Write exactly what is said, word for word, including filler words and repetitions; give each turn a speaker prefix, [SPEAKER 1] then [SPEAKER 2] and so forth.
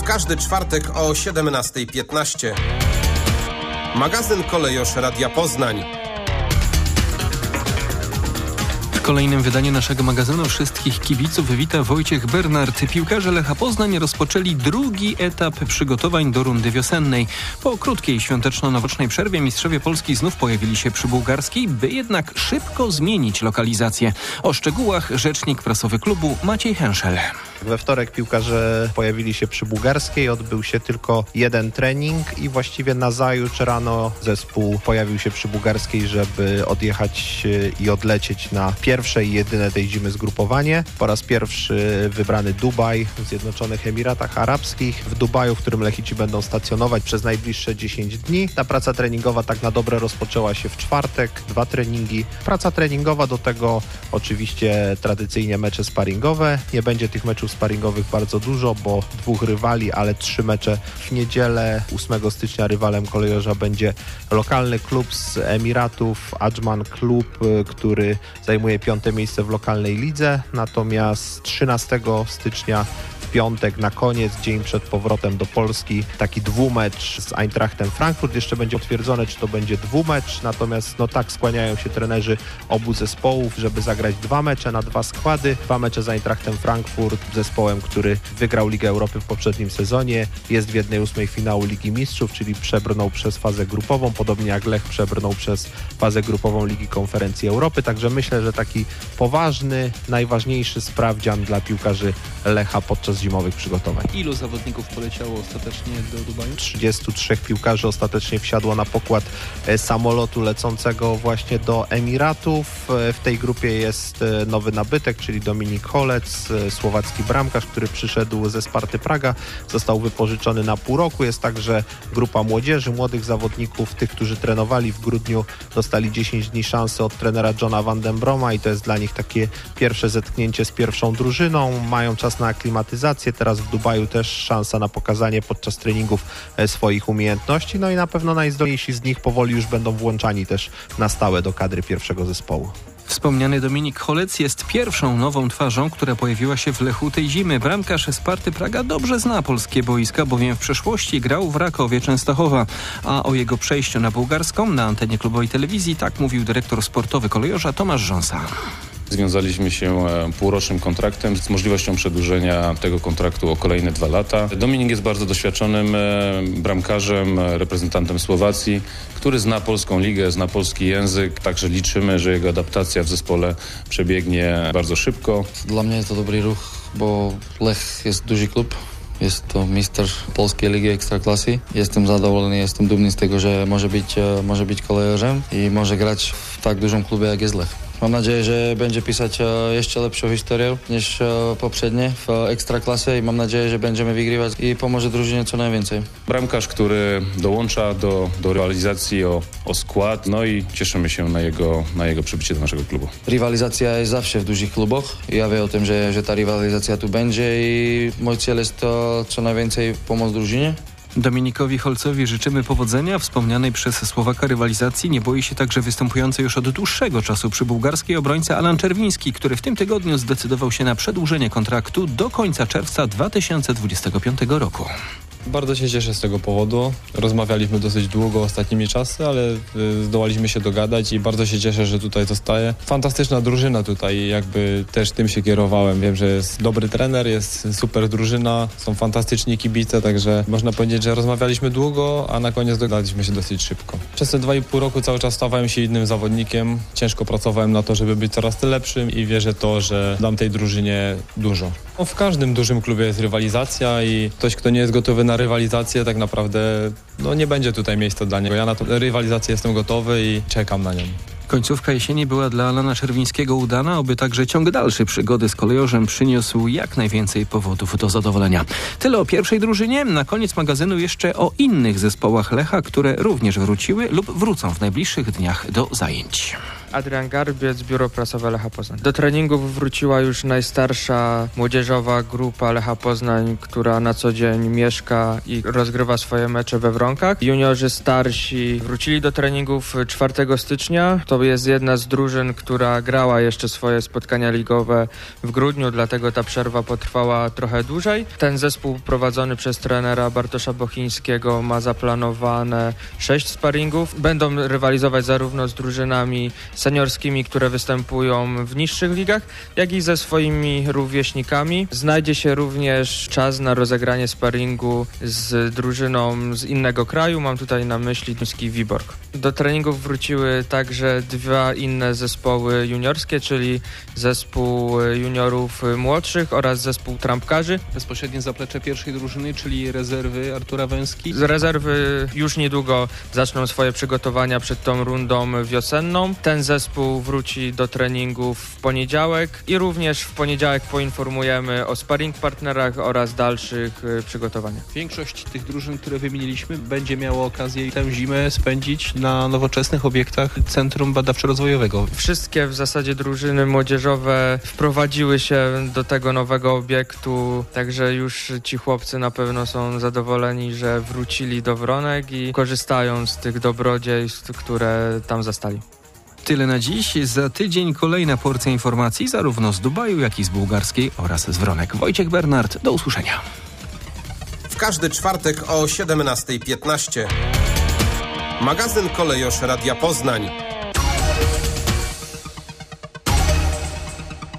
[SPEAKER 1] każdy czwartek o siedemnasta piętnaście. Magazyn Kolejosz Radia Poznań.
[SPEAKER 2] W kolejnym wydaniu naszego magazynu wszystkich kibiców wita Wojciech Bernard. Piłkarze Lecha Poznań rozpoczęli drugi etap przygotowań do rundy wiosennej. Po krótkiej świąteczno-noworocznej przerwie mistrzowie Polski znów pojawili się przy Bułgarskiej, by jednak szybko zmienić lokalizację. O szczegółach rzecznik prasowy klubu Maciej Henszel.
[SPEAKER 3] We wtorek piłkarze pojawili się przy Bułgarskiej, odbył się tylko jeden trening i właściwie nazajutrz rano zespół pojawił się przy Bułgarskiej, żeby odjechać i odlecieć na pierwsze i jedyne tej zimy zgrupowanie. Po raz pierwszy wybrany Dubaj w Zjednoczonych Emiratach Arabskich. W Dubaju, w którym Lechici będą stacjonować przez najbliższe dziesięć dni. Ta praca treningowa tak na dobre rozpoczęła się w czwartek, dwa treningi. Praca treningowa, do tego oczywiście tradycyjnie mecze sparingowe. Nie będzie tych meczów sparingowych bardzo dużo, bo dwóch rywali, ale trzy mecze w niedzielę. ósmego stycznia rywalem kolejorza będzie lokalny klub z Emiratów, Adżman Klub, który zajmuje piąte miejsce w lokalnej lidze. Natomiast trzynastego stycznia w piątek na koniec, dzień przed powrotem do Polski, taki dwumecz z Eintrachtem Frankfurt. Jeszcze będzie potwierdzone, czy to będzie dwumecz, natomiast no tak skłaniają się trenerzy obu zespołów, żeby zagrać dwa mecze na dwa składy. Dwa mecze z Eintrachtem Frankfurt, zespołem, który wygrał Ligę Europy w poprzednim sezonie, jest w jednej ósmej finału Ligi Mistrzów, czyli przebrnął przez fazę grupową, podobnie jak Lech przebrnął przez fazę grupową Ligi Konferencji Europy, także myślę, że taki poważny, najważniejszy sprawdzian dla piłkarzy Lecha podczas zimowych przygotowań.
[SPEAKER 2] Ilu zawodników poleciało ostatecznie do Dubaju?
[SPEAKER 3] trzydziestu trzech piłkarzy ostatecznie wsiadło na pokład samolotu lecącego właśnie do Emiratów. W tej grupie jest nowy nabytek, czyli Dominik Holec, słowacki bramkarz, który przyszedł ze Sparty Praga, został wypożyczony na pół roku. Jest także grupa młodzieży, młodych zawodników, tych, którzy trenowali w grudniu, dostali dziesięć dni szansy od trenera Johna Van den Broma i to jest dla nich takie pierwsze zetknięcie z pierwszą drużyną. Mają czas na aklimatyzację, teraz w Dubaju też szansa na pokazanie podczas treningów swoich umiejętności, no i na pewno najzdolniejsi z nich powoli już będą włączani też na stałe do kadry pierwszego zespołu.
[SPEAKER 2] Wspomniany Dominik Holec jest pierwszą nową twarzą, która pojawiła się w Lechu tej zimy. Bramkarz Sparty Praga dobrze zna polskie boiska, bowiem w przeszłości grał w Rakowie Częstochowa. A o jego przejściu na bułgarską na antenie klubowej telewizji tak mówił dyrektor sportowy kolejorza Tomasz Rząsa.
[SPEAKER 4] Związaliśmy się półrocznym kontraktem z możliwością przedłużenia tego kontraktu o kolejne dwa lata. Dominik jest bardzo doświadczonym bramkarzem, reprezentantem Słowacji, który zna polską ligę, zna polski język, także liczymy, że jego adaptacja w zespole przebiegnie bardzo szybko.
[SPEAKER 5] Dla mnie jest to dobry ruch, bo Lech jest duży klub. Jest to mistrz polskiej ligi ekstraklasy. Jestem zadowolony, jestem dumny z tego, że może być, może być kolejorzem i może grać w tak dużym klubie, jak jest Lech. Mam nadzieję, że będzie pisać jeszcze lepszą historię niż poprzednie w Ekstraklasie i mam nadzieję, że będziemy wygrywać i pomoże drużynie co najwięcej.
[SPEAKER 4] Bramkarz, który dołącza do, do rywalizacji o, o skład, no i cieszymy się na jego, na jego przybycie do naszego klubu.
[SPEAKER 5] Rywalizacja jest zawsze w dużych klubach i ja wiem o tym, że, że ta rywalizacja tu będzie i mój cel jest to co najwięcej pomóc drużynie.
[SPEAKER 2] Dominikowi Holcowi życzymy powodzenia. Wspomnianej przez Słowaka rywalizacji nie boi się także występujący już od dłuższego czasu przy bułgarskiej obrońca Alan Czerwiński, który w tym tygodniu zdecydował się na przedłużenie kontraktu do końca czerwca dwa tysiące dwudziestego piątego roku.
[SPEAKER 6] Bardzo się cieszę z tego powodu. Rozmawialiśmy dosyć długo ostatnimi czasy, ale zdołaliśmy się dogadać i bardzo się cieszę, że tutaj zostaję. Fantastyczna drużyna tutaj, jakby też tym się kierowałem. Wiem, że jest dobry trener, jest super drużyna, są fantastyczni kibice, także można powiedzieć, że rozmawialiśmy długo, a na koniec dogadaliśmy się dosyć szybko. Przez te dwa i pół roku cały czas stawałem się innym zawodnikiem. Ciężko pracowałem na to, żeby być coraz lepszym i wierzę to, że dam tej drużynie dużo. No, w każdym dużym klubie jest rywalizacja i ktoś, kto nie jest gotowy na rywalizację, tak naprawdę no, nie będzie tutaj miejsca dla niego. Ja na tę rywalizację jestem gotowy i czekam na nią.
[SPEAKER 2] Końcówka jesieni była dla Alana Czerwińskiego udana, oby także ciąg dalszy przygody z kolejorzem przyniósł jak najwięcej powodów do zadowolenia. Tyle o pierwszej drużynie. Na koniec magazynu jeszcze o innych zespołach Lecha, które również wróciły lub wrócą w najbliższych dniach do zajęć.
[SPEAKER 7] Adrian Garbiec, Biuro Prasowe Lecha Poznań. Do treningów wróciła już najstarsza młodzieżowa grupa Lecha Poznań, która na co dzień mieszka i rozgrywa swoje mecze we Wronkach. Juniorzy starsi wrócili do treningów czwartego stycznia. To jest jedna z drużyn, która grała jeszcze swoje spotkania ligowe w grudniu, dlatego ta przerwa potrwała trochę dłużej. Ten zespół prowadzony przez trenera Bartosza Bochińskiego ma zaplanowane sześć sparingów. Będą rywalizować zarówno z drużynami seniorskimi, które występują w niższych ligach, jak i ze swoimi rówieśnikami. Znajdzie się również czas na rozegranie sparingu z drużyną z innego kraju. Mam tutaj na myśli duński Wiborg. Do treningów wróciły także dwa inne zespoły juniorskie, czyli zespół juniorów młodszych oraz zespół trampkarzy.
[SPEAKER 2] Bezpośrednie zaplecze pierwszej drużyny, czyli rezerwy Artura Węski.
[SPEAKER 7] Z rezerwy już niedługo zaczną swoje przygotowania przed tą rundą wiosenną. Ten zespół wróci do treningów w poniedziałek i również w poniedziałek poinformujemy o sparring partnerach oraz dalszych przygotowaniach.
[SPEAKER 2] Większość tych drużyn, które wymieniliśmy, będzie miało okazję tę zimę spędzić na nowoczesnych obiektach Centrum Badawczo-Rozwojowego.
[SPEAKER 7] Wszystkie w zasadzie drużyny młodzieżowe wprowadziły się do tego nowego obiektu, także już ci chłopcy na pewno są zadowoleni, że wrócili do Wronek i korzystają z tych dobrodziejstw, które tam zastali.
[SPEAKER 2] Tyle na dziś. Za tydzień kolejna porcja informacji zarówno z Dubaju, jak i z bułgarskiej oraz z Wronek. Wojciech Bernard, do usłyszenia.
[SPEAKER 1] W każdy czwartek o siedemnasta piętnaście. Magazyn Kolejosz Radia Poznań.